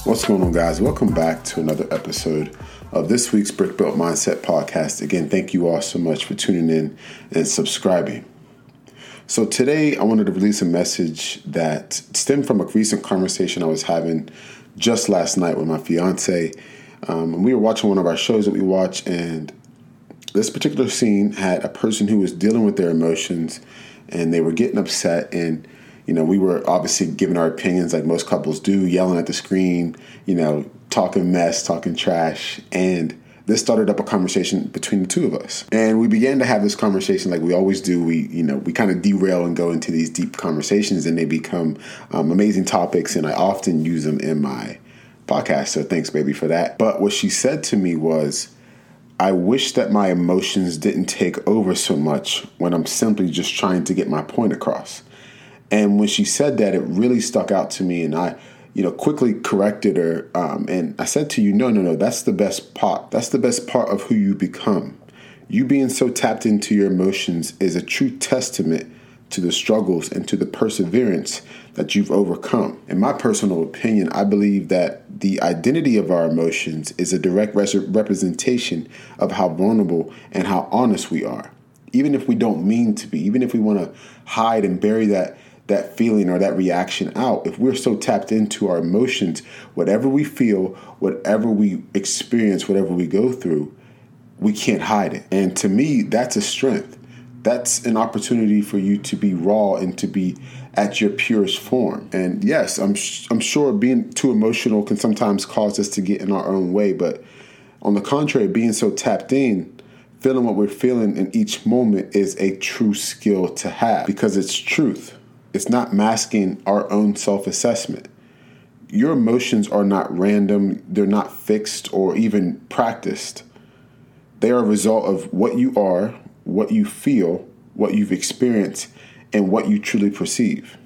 What's going on, guys? Welcome back to another episode of this week's Brick Built Mindset podcast. Again, thank you all so much for tuning in and subscribing. So today I wanted to release a message that stemmed from a recent conversation I was having just last night with my fiance. And we were watching one of our shows that we watch, and this particular scene had a person who was dealing with their emotions, and they were getting upset, and we were obviously giving our opinions like most couples do, yelling at the screen, talking mess, talking trash. And this started up a conversation between the two of us. And we began to have this conversation like we always do. We kind of derail and go into these deep conversations, and they become amazing topics. And I often use them in my podcast. So thanks, baby, for that. But what she said to me was, I wish that my emotions didn't take over so much when I'm simply just trying to get my point across. And when she said that, it really stuck out to me, and I, quickly corrected her. And I said to you, no, that's the best part. That's the best part of who you become. You being so tapped into your emotions is a true testament to the struggles and to the perseverance that you've overcome. In my personal opinion, I believe that the identity of our emotions is a direct representation of how vulnerable and how honest we are. Even if we don't mean to be, even if we want to hide and bury that feeling or that reaction out, if we're so tapped into our emotions, whatever we feel, whatever we experience, whatever we go through, we can't hide it. And to me, that's a strength. That's an opportunity for you to be raw and to be at your purest form. And yes, I'm sure being too emotional can sometimes cause us to get in our own way. But on the contrary, being so tapped in, feeling what we're feeling in each moment is a true skill to have, because it's truth. It's not masking our own self-assessment. Your emotions are not random. They're not fixed or even practiced. They are a result of what you are, what you feel, what you've experienced, and what you truly perceive.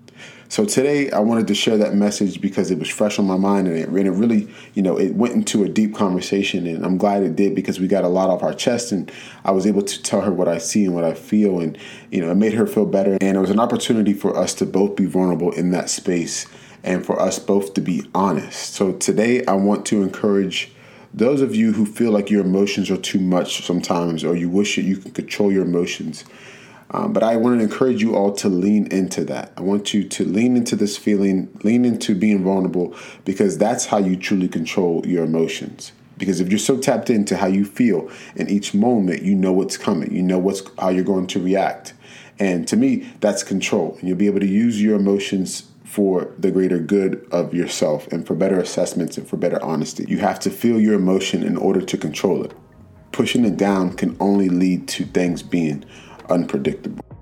So today I wanted to share that message because it was fresh on my mind, and it really, it went into a deep conversation, and I'm glad it did because we got a lot off our chest, and I was able to tell her what I see and what I feel, and, it made her feel better. And it was an opportunity for us to both be vulnerable in that space and for us both to be honest. So today I want to encourage those of you who feel like your emotions are too much sometimes, or you wish that you could control your emotions. But I want to encourage you all to lean into that. I want you to lean into this feeling, lean into being vulnerable, because that's how you truly control your emotions. Because if you're so tapped into how you feel in each moment, you know what's coming. You know how you're going to react. And to me, that's control. And you'll be able to use your emotions for the greater good of yourself and for better assessments and for better honesty. You have to feel your emotion in order to control it. Pushing it down can only lead to things being unpredictable.